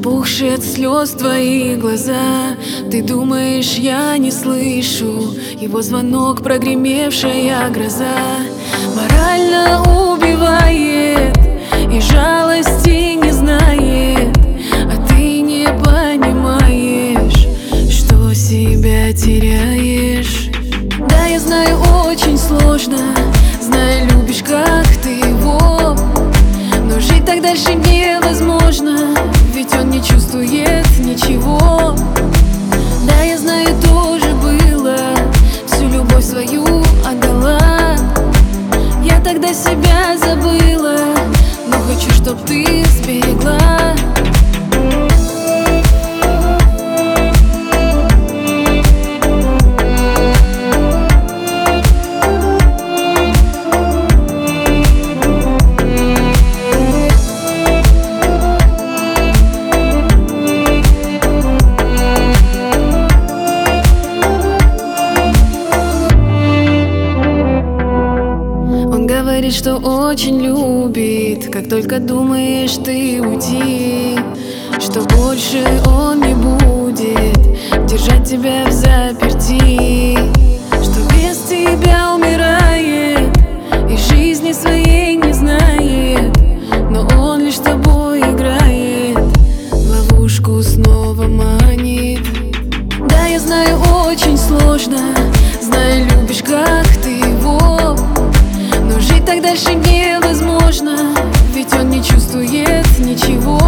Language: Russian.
Опухшие от слез твои глаза. Ты думаешь, я не слышу его звонок, прогремевшая гроза. Морально убивает и жалости не знает. А ты не понимаешь, что себя теряешь. Да, я знаю, очень сложно, знаю, любишь, как ты его, но жить так дальше невозможно, ведь он не чувствует ничего. Да, я знаю, тоже было, всю любовь свою отдала. Я тогда себя забыла, но хочу, чтоб ты сберегла. Говорит, что очень любит, как только думаешь ты уйти, что больше он не будет держать тебя в заперти, что без тебя умирает и жизни своей не знает, но он лишь с тобой играет, в ловушку снова манит. Да, я знаю, очень сложно, знаю, любишь, как ты его, но жить так дальше невозможно, ведь он не чувствует ничего.